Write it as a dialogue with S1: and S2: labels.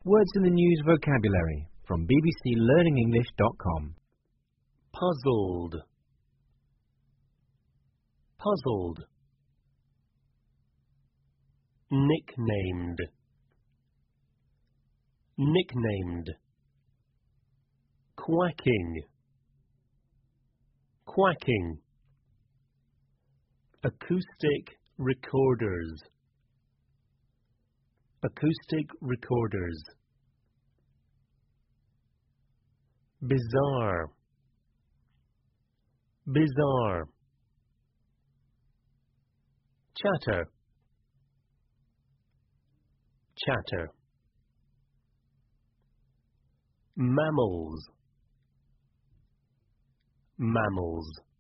S1: Words in the News vocabulary from bbclearningenglish.com.
S2: Puzzled. Puzzled. Nicknamed. Nicknamed. Quacking. Quacking. Acoustic recorders. Acoustic recorders. Bizarre. Bizarre. Chatter. Chatter. Mammals. Mammals.